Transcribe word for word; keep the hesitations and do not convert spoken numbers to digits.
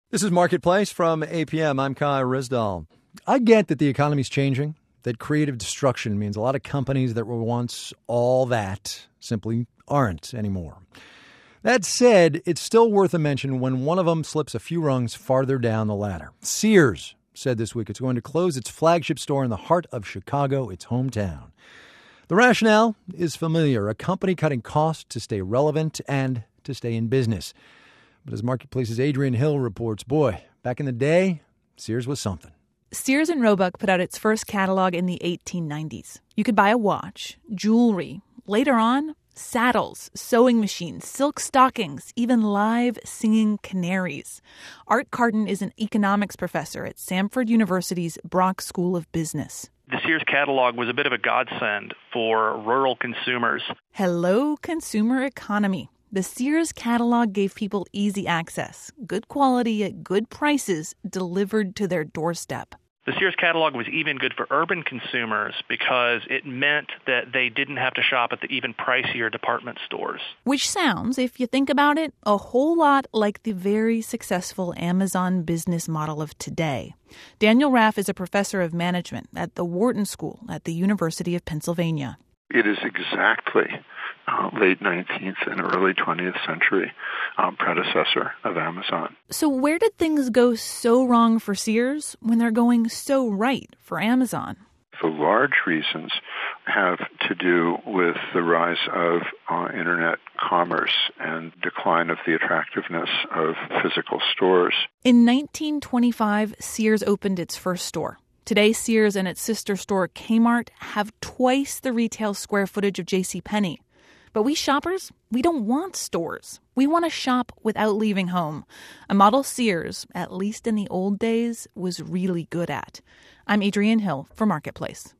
This is Marketplace from A P M. I'm Kai Rizdal. I get that the economy's changing, that creative destruction means a lot of companies that were once all that simply aren't anymore. That said, it's still worth a mention when one of them slips a few rungs farther down the ladder. Sears said this week it's going to close its flagship store in the heart of Chicago, its hometown. The rationale is familiar, a company cutting costs to stay relevant and to stay in business. But as Marketplace's Adrian Hill reports, boy, back in the day, Sears was something. Sears and Roebuck put out its first catalog in the eighteen nineties. You could buy a watch, jewelry, later on, saddles, sewing machines, silk stockings, even live singing canaries. Art Carden is an economics professor at Samford University's Brock School of Business. The Sears catalog was a bit of a godsend for rural consumers. Hello, consumer economy. The Sears catalog gave people easy access, good quality at good prices delivered to their doorstep. The Sears catalog was even good for urban consumers because it meant that they didn't have to shop at the even pricier department stores. Which sounds, if you think about it, a whole lot like the very successful Amazon business model of today. Daniel Raff is a professor of management at the Wharton School at the University of Pennsylvania. It is exactly uh, late nineteenth and early twentieth century um, predecessor of Amazon. So where did things go so wrong for Sears when they're going so right for Amazon? The large reasons have to do with the rise of uh, internet commerce and decline of the attractiveness of physical stores. In nineteen twenty-five, Sears opened its first store. Today, Sears and its sister store Kmart have twice the retail square footage of JCPenney. But we shoppers, we don't want stores. We want to shop without leaving home. A model Sears, at least in the old days, was really good at. I'm Adrian Hill for Marketplace.